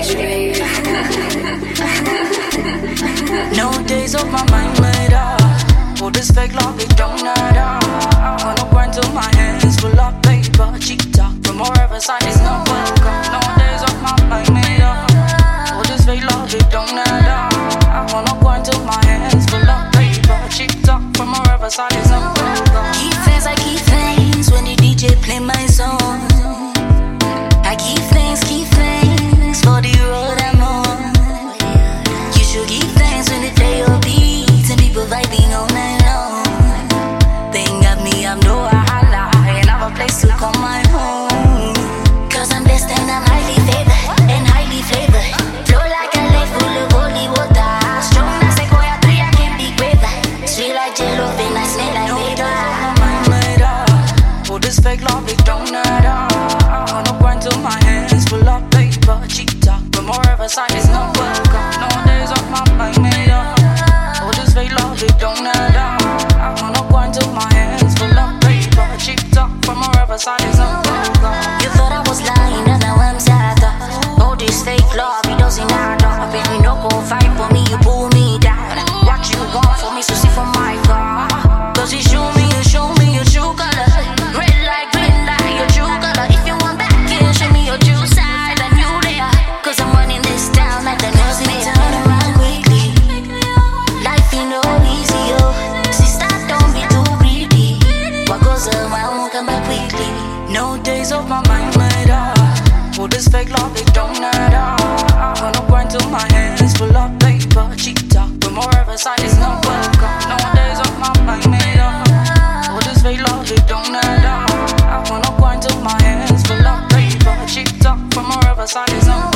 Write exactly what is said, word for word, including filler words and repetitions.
No days of my mind made up. For this fake love, it don't add up. When I grind till my hands full of paper. Cheap talk from wherever side is not welcome. No days of my mind made up. For this fake love, it don't add up. When I grind till my hands full of paper. Cheap talk from wherever side is not welcome. Keep things, I keep things when the D J play my song. I keep things, keep things for the road I'm on. You should keep things when they play your beats and people vibing all night long. They ain't got me, I'm no wahala, and I have a place to call my home. Cause I'm blessed and I'm highly favored, and highly flavored. Flow like a lake full of holy water. Strong as sequoia tree, I can't be braver. Sweet like jello, and I smell like vapor. For this fake love, it don't add up. When I grind till my hands full of paper. Cheap talk from wherever side is not welcome. No days of my mind made up. For this fake love, it don't add up. When I grind till my hands full of paper. Cheap talk from wherever side is not welcome. You thought I was lying, and now I'm sad. All this fake love, it doesn't add up. Baby, no go fight for me, you pull me down. What you want for me, so see from my car. Cause you show me, you show me your true color. Red light, green light, your true color. If you want back in, show me your true side. And you there, cause I'm running this town like the news in it. Turn around quickly. Life ain't no easy, yo. Sister, don't be too greedy. What goes around won't come back quickly. No days of my mind made up. For this fake love, it don't add up. When I grind till my hands full of paper. Cheap talk from wherever side is not welcome. No days of my mind made up. For this fake love, it don't add up. When I grind till my hands full of paper. Cheap talk from wherever side is not welcome.